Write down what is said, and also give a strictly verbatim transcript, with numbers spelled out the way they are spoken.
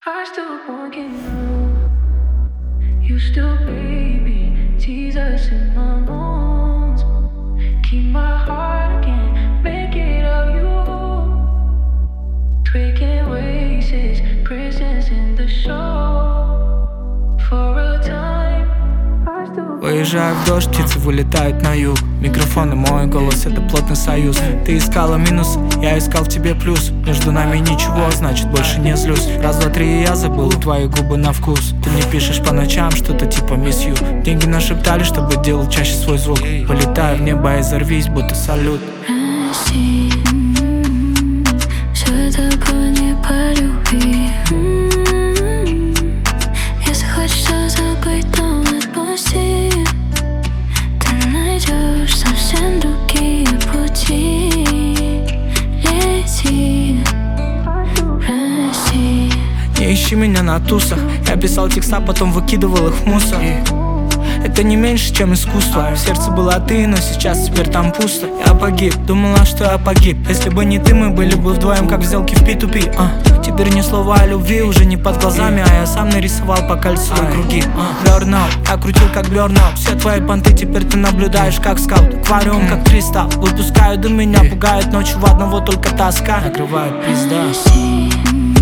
I still walking around. You still baby, tease us in my moans. Keep my heart again, make it of you. Breaking waves, presence in the show. For a time, I still. Уезжаю в дождь, птицы вылетают на юг. Микрофон и мой голос — это плотный союз. Ты искала минус, я искал в тебе плюс. Между нами ничего, значит больше не злюсь. Раз, два, три, и я забыл твои губы на вкус. Ты мне пишешь по ночам что-то типа miss you. Деньги нашептали, чтобы делать чаще свой звук. Полетаю в небо и взорвись, будто салют. Прости, все это было не по любви. Если хочешь забыть, то отпусти. Ты найдешь совсем другие пути. Лети, прости. Не ищи меня на тусах. Я писал текста, потом выкидывал их в мусор. Это не меньше, чем искусство. В сердце была ты, но сейчас теперь там пусто. Я погиб, думала, что я погиб. Если бы не ты, мы были бы вдвоем, как в сделке в пи ту пи. а. Теперь ни слова о любви, уже не под глазами, а я сам нарисовал по кольцу круги. Burnout, я крутил как burnout. Все твои понты теперь ты наблюдаешь как скаут. Аквариум как кристалл, выпускаю дым, меня пугает ночью, в одного только тоска. Накрывает пизда. Прости.